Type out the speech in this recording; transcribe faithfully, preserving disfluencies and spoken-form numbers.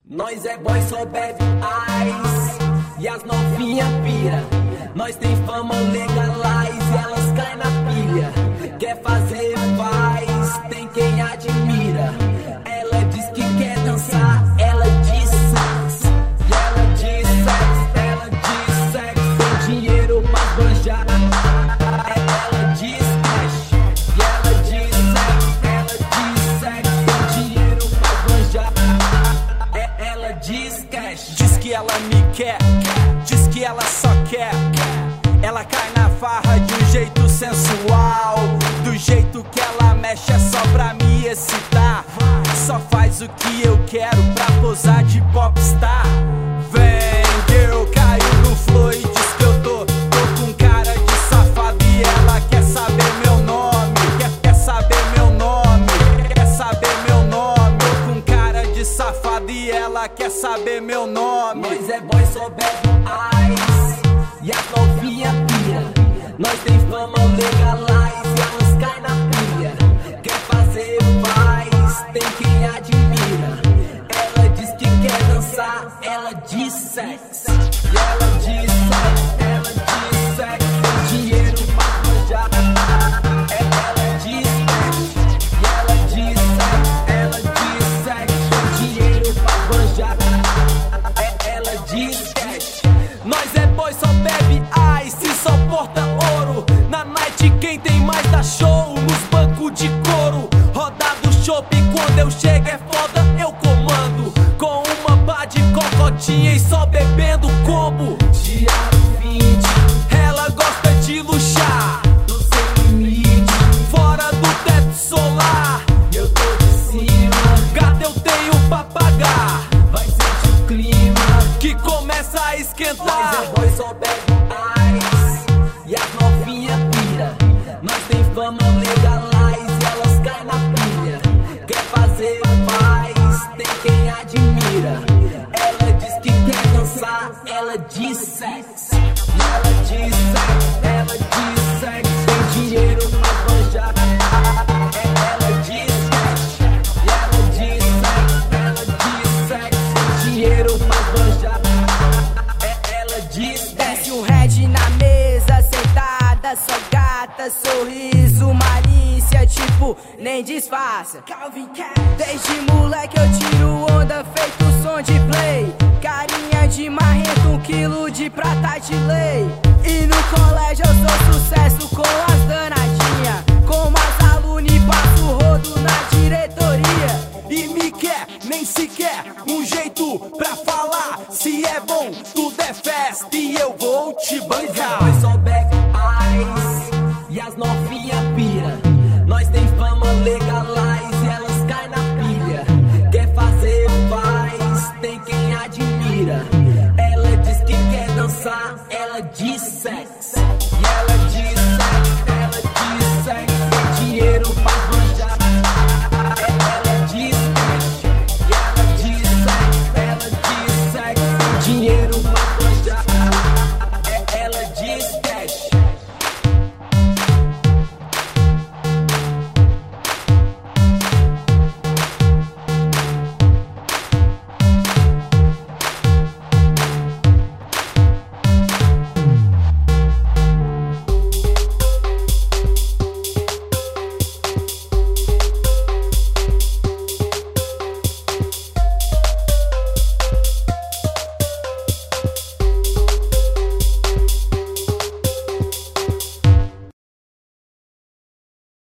Nós é boy, só bebe ice e as novinha pira. Nós tem fama, legalize e elas caem na pilha. Quer fazer, faz, tem quem admira. Ela diz que quer dançar, ela diz sexo. E ela diz sexo, ela diz sexo. Tem dinheiro pra banjar. Ela diz cash. E ela diz sexo, ela diz sexo. Tem dinheiro pra banjar. Ela diz cash. Diz que ela me quer, diz que ela só quer. Ela cai na farra de um jeito sensual. Do jeito que ela mexe é só pra me excitar. Só faz o que eu quero pra posar de popstar. Vem, girl, caiu no flow e diz que eu tô Tô com cara de safado e ela quer saber meu nome. Quer, quer saber meu nome, quer saber meu nome. Tô com cara de safado e ela quer saber meu nome. Nós é boy, só bebe ice e as novinha pira. Nós tem fama, legalize e elas caem na pilha. Quer fazer, faz, tem quem admira. Ela diz que quer dançar, ela diz sexo. E ela diz sexo, ela diz sexo. Tem dinheiro pra manjar. Ela diz sexo. E ela diz sexo, ela diz sexo. Tem dinheiro pra manjar. Ela diz cash. Nós é boy, só bebe ice, só porta ouro. Na night quem tem mais dá show, nos bancos de couro. Rodado chopp, quando eu chego é foda, eu comando. Com uma pá de cocotinha e só bebendo combo. Diário vinte, Ela gosta de luxar, tô sem limite. fora do teto solar. Eu tô de cima, Gata, eu tenho pra pagar, vai sentir o clima. que começa a Nós esquentar. é boy, só bebe ice e as novinha pira. Nós tem fama, legalize e elas caem na pilha. Quer fazer, faz, tem quem admira. Ela diz que quer dançar, ela diz sexo. E ela diz sexo, ela diz sexo. Tem dinheiro pra banjar. Ela diz cash. E ela diz sexo, ela diz sexo. Tem dinheiro pra banjar. Ela diz Desce um red na mesa, sentada, só gata, sorriso, malícia, tipo, nem disfarça. Desde moleque eu tiro onda, feito som de play. Carinha de marrento, um quilo de prata de lei. E no colégio eu sou sucesso com as danadinhas. Com as alunas e passo rodo na diretoria. E me quer, nem sequer um jeito pra falar. Se é bom, tudo é festa e eu vou te bancar. Nós só bebe ice e as novinha pira. Nós tem fama, legalize e elas caem na pilha. Quer fazer, faz, tem quem admira. Ela diz que quer dançar, ela diz